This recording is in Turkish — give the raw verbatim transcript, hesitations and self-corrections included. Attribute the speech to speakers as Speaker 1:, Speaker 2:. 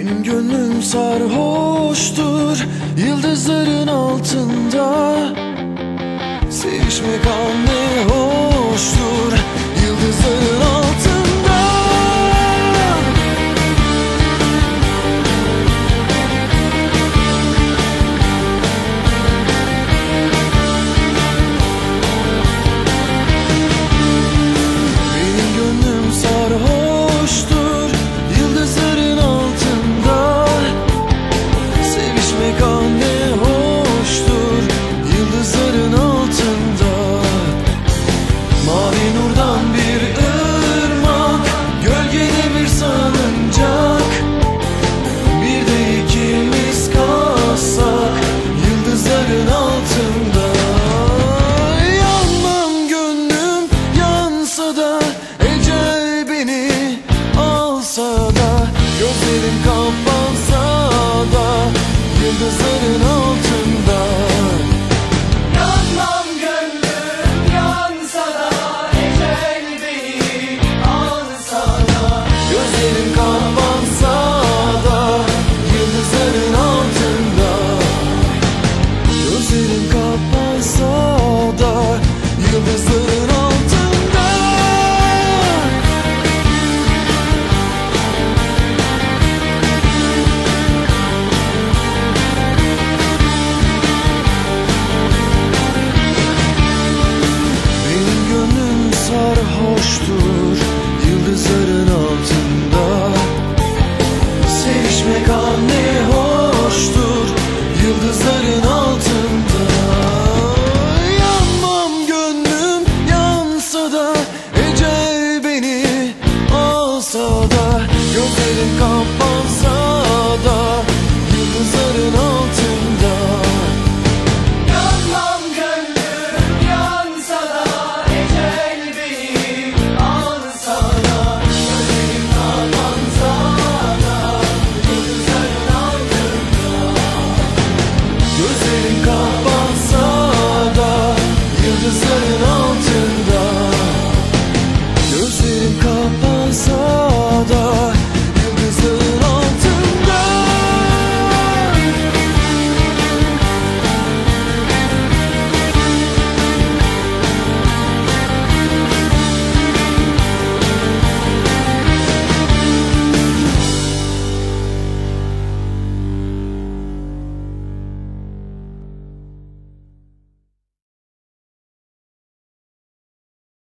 Speaker 1: Benim gönlüm sarhoştur yıldızların altında. Sevişmek an ne hoştur yıldızların altında. Benim gönlüm sarhoştur yıldızların altında. Sevişmek an ne hoştur yıldızların altında. Mavi nurdan bir ırmak, gölgede bir salıncak. Bir de ikimiz kalsak yıldızların altında. Yanmam gönlüm yansa da, ecel beni alsa da, gözlerim kapansa da yıldızların altında.